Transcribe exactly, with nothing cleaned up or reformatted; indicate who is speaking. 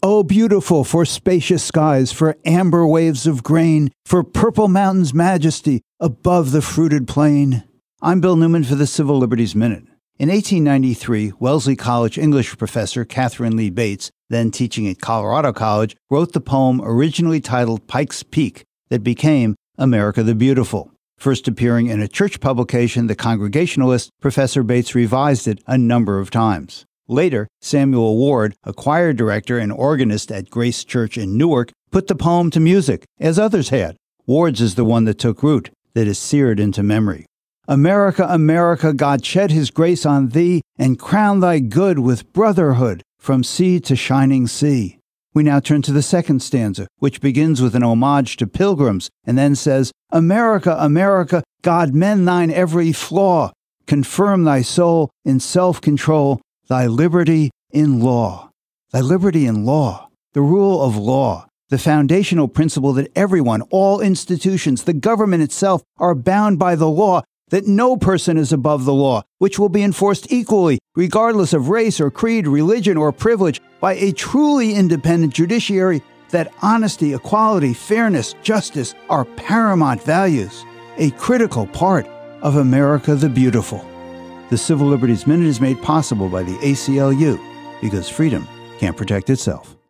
Speaker 1: oh beautiful, for spacious skies, for amber waves of grain, for purple mountains' majesty above the fruited plain. I'm Bill Newman for the Civil Liberties Minute. In eighteen ninety-three, Wellesley College English professor Catherine Lee Bates, then teaching at Colorado College, wrote the poem originally titled Pike's Peak that became America the Beautiful. First appearing in a church publication, The Congregationalist, Professor Bates revised it a number of times. Later, Samuel Ward, a choir director and organist at Grace Church in Newark, put the poem to music, as others had. Ward's is the one that took root, that is seared into memory. America, America, God shed his grace on thee, and crown thy good with brotherhood from sea to shining sea. We now turn to the second stanza, which begins with an homage to pilgrims, and then says, America, America, God mend thine every flaw, confirm thy soul in self-control, thy liberty in law. Thy liberty in law, the rule of law, the foundational principle that everyone, all institutions, the government itself, are bound by the law, that no person is above the law, which will be enforced equally, regardless of race or creed, religion or privilege, by a truly independent judiciary, that honesty, equality, fairness, justice are paramount values, a critical part of America the Beautiful. The Civil Liberties Minute is made possible by the A C L U, because freedom can't protect itself.